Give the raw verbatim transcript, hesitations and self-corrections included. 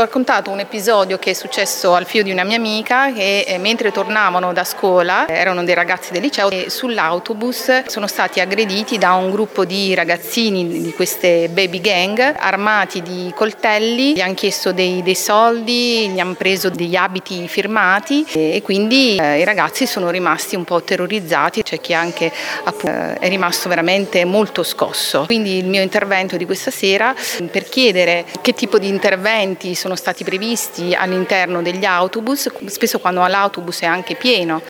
raccontato un episodio che è successo al figlio di una mia amica che eh, mentre tornavano da scuola, erano dei ragazzi del liceo, e sull'autobus sono stati aggrediti da un gruppo di ragazzini di queste baby gang armati di coltelli, gli hanno chiesto dei, dei soldi, gli hanno preso degli abiti firmati e, e quindi eh, i ragazzi sono rimasti un po' terrorizzati, c'è chi anche appunto, eh, è rimasto veramente molto scosso. Quindi il mio intervento di questa sera per chiedere che tipo di interventi sono stati previsti all'interno degli autobus, spesso quando l'autobus è anche pieno.